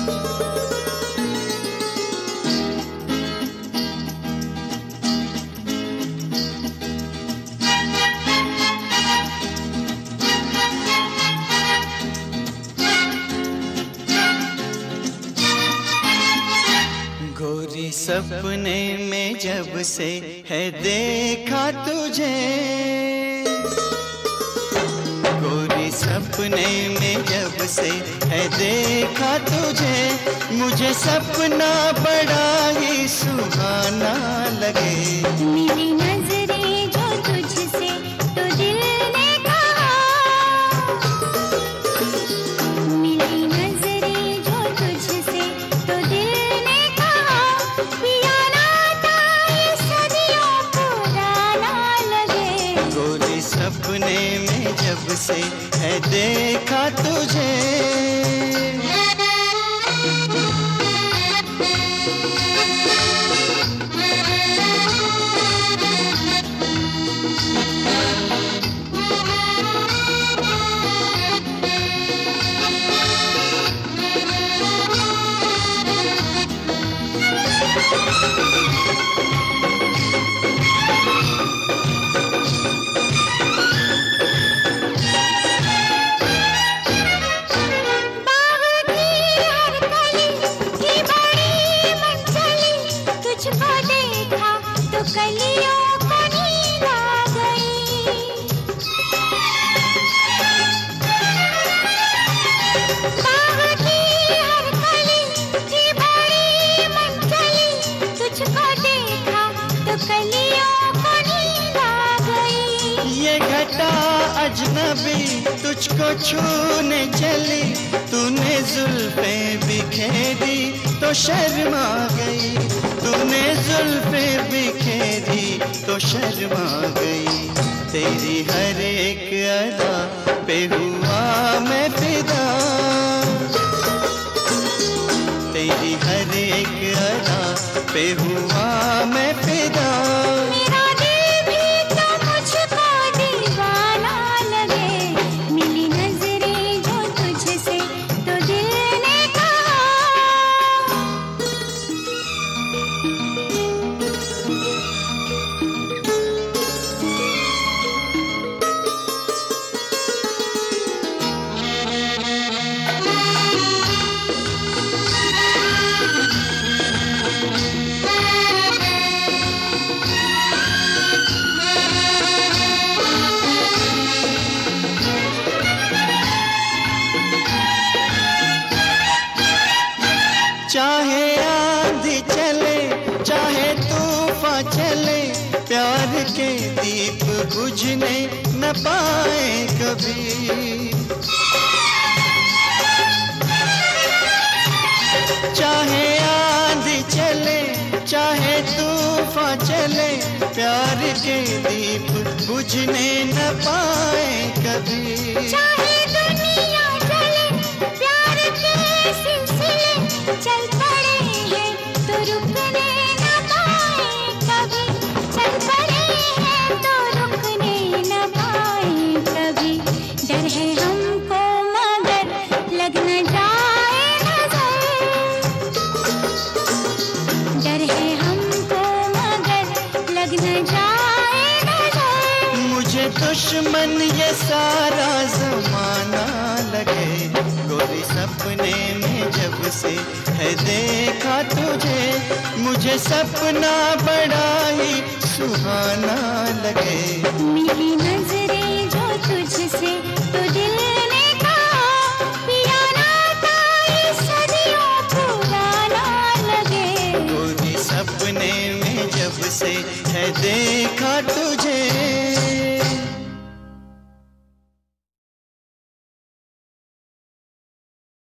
गोरी सपने में जब से है देखा तुझे, गोरी सपने में जब से है देखा तुझे, मुझे सपना बड़ा ही सुहाना लगे। मेरी नजरें जो तुझसे तो दिल ने कहा, मेरी नजरें जो तुझसे तो दिल ने कहा, पिया नाता ये सदियों पुराना लगे। गोरी सपने में जब से है देखा तुझे। अजनबी तुझको छूने चली, तूने जुल्फे बिखेरी तो शर्मा गई, तूने जुल्फे बिखेरी तो शर्मा गई। तेरी हर एक अदा पे हुआ मैं फिदा, तेरी हर एक अदा पे हुआ मैं फिदा। चाहे आंधी चले चाहे तूफान चले, प्यार के दीप बुझने न पाए कभी। चाहे आंधी चले चाहे तूफान चले, प्यार के दीप बुझने न पाए कभी। चाहे दुनिया चले प्यार के सिलसिले चल पड़े हैं तो रुकने न पाए कभी, चल पड़े हैं तो रुकने न पाए कभी। डर है हमको मगर लग न जाए नजर, डर है हमको मगर लग न जाए नजर। मुझे दुश्मन ये सारा जमाना लगे, गोरी सपने में जब से है देखा तुझे, मुझे सपना बड़ा ही सुहाना लगे। मेरी नजरें जो तुझसे तो दिल ने कहा, पिया नाता ये सदियों पुराना लगे। गोरी सपने में जब से है देखा तुझे।